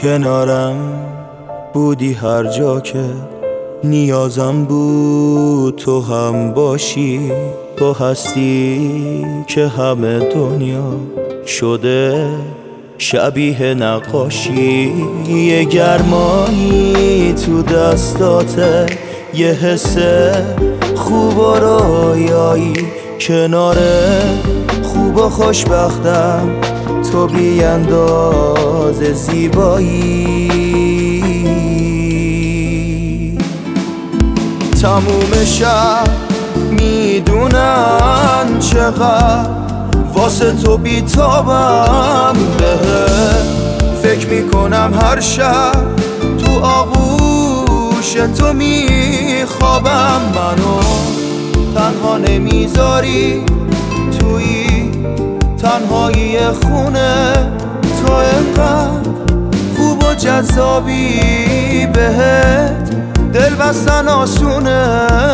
کنارم بودی هر جا که نیازم بود تو هم باشی. تو هستی که همه دنیا شده شبیه نقاشی. یه گرمایی تو دستاته، یه حس خوب و رویایی کنار خوب و خوشبختم. تو بی انداز زیبایی. تموم شب میدونن چقدر واسه تو بیتابم. بهت فکر میکنم هر شب تو آغوش تو میخوابم. منو تنها نمیذاری توی تنهایی خونه. تو انقدر خوب و جذابی بهت دل بستن آسونه.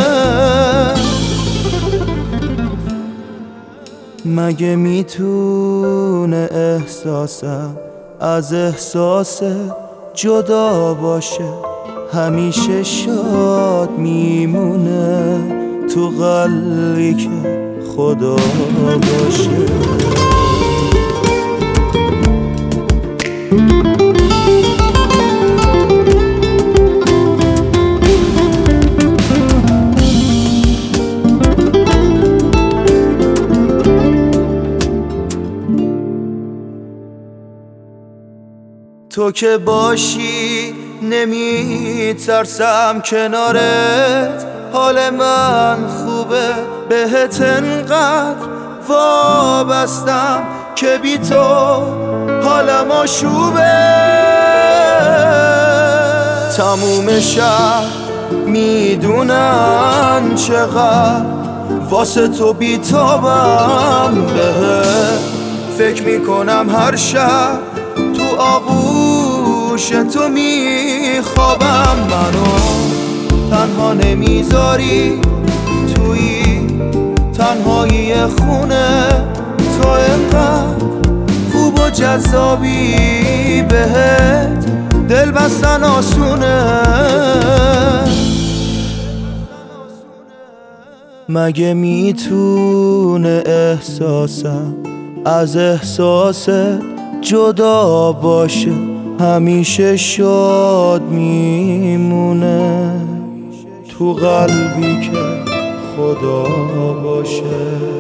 مگه میتونه احساسم از احساس جدا باشه؟ همیشه شاد میمونه تو قلبی که خدا باشه. تو که باشی نمیترسم کنارت. حال من خوبه بهت انقدر وابستم که بی تو حالم آشوبه. تموم شب میدونن چقدر واسه تو بیتابم. بهت فکر میکنم هر شب تو آغوش تو میخوابم. منو تنها نمیذاری توی تنهایی خونه. تو انقدر خوب و جذابی بهت دل بستن آسونه. مگه میتونه احساسم از احساس جدا باشه؟ همیشه شاد میمونه تو قلبی که خدا باشه.